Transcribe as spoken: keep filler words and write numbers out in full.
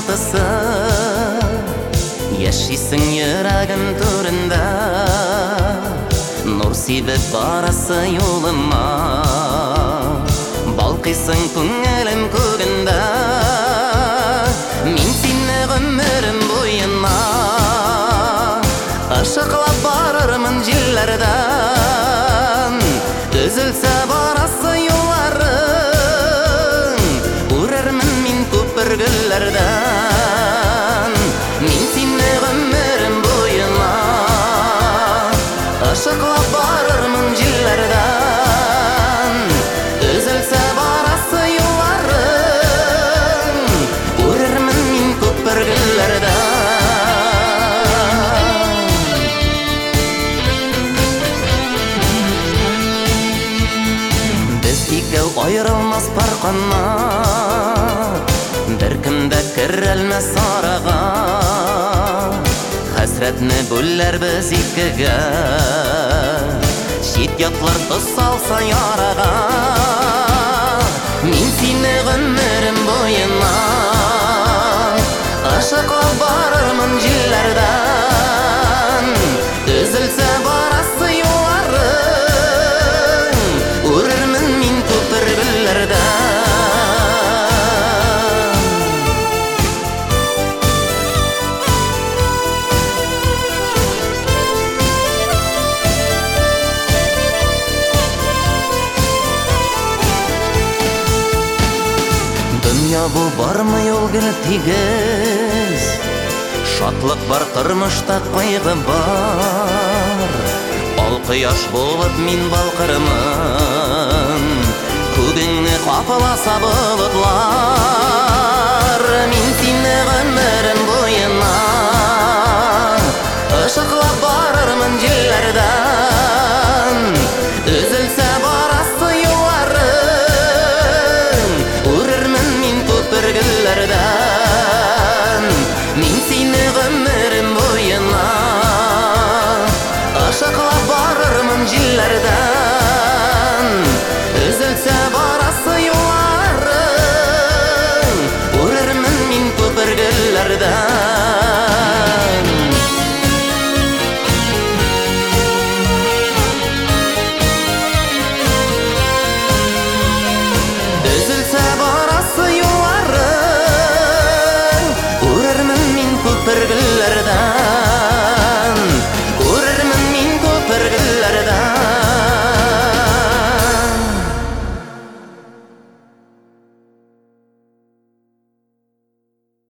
батысы, яшисің йөрәгім түрінде, нур сибеп барасы юлыма, балқисың күңелім күгінде, мин сине гомерем буена, ашыклап барырмын җилләрдән, өзелсә барасы юлларың, үрәрмен мин күпергелләрдән, мин сине гомерем буена, ашыклап барырмын җилләрдән, өзелсә барасы юлларың, үрәрмен мин күпергелләрдән. Айрылмас парканна, беркем дә керелмәс арага, хәсрәтне бүлләр без икегә, чит ятлар тосалса ярага, мин сине гомерем буена, ашыклап барырмын җилләрдән, өзелсә барасы юлларың, үрәрмен мин күпергелләрдән. Дөнья бу бармы юл гел тигез, шатлык бар тормышта кайгы бар, ал кояш булып мин балкырмын, күгеңне капласа болытлар.